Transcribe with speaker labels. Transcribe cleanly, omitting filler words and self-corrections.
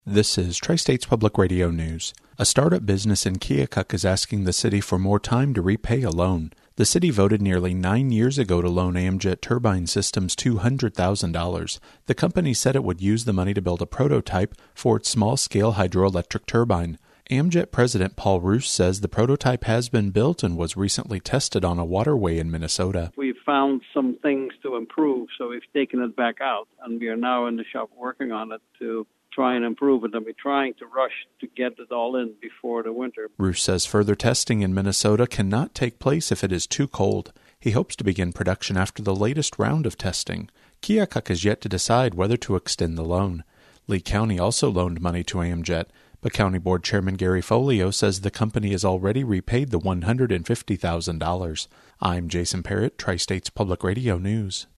Speaker 1: This is Tri-States Public Radio News. A startup business in Keokuk is asking the city for more time to repay a loan. The city voted nearly 9 years ago to loan Amjet Turbine Systems $200,000. The company said it would use the money to build a prototype for its small-scale hydroelectric turbine. Amjet President Paul Roos says the prototype has been built and was recently tested on a waterway in Minnesota.
Speaker 2: We've found some things to improve, so we've taken it back out, and we are now in the shop working on it to try and improve it, and we're trying to rush to get it all in before the winter.
Speaker 1: Roos says further testing in Minnesota cannot take place if it is too cold. He hopes to begin production after the latest round of testing. Keokuk has yet to decide whether to extend the loan. Lee County also loaned money to Amjet, but County Board Chairman Gary Folio says the company has already repaid the $150,000. I'm Jason Parrott, Tri-States Public Radio News.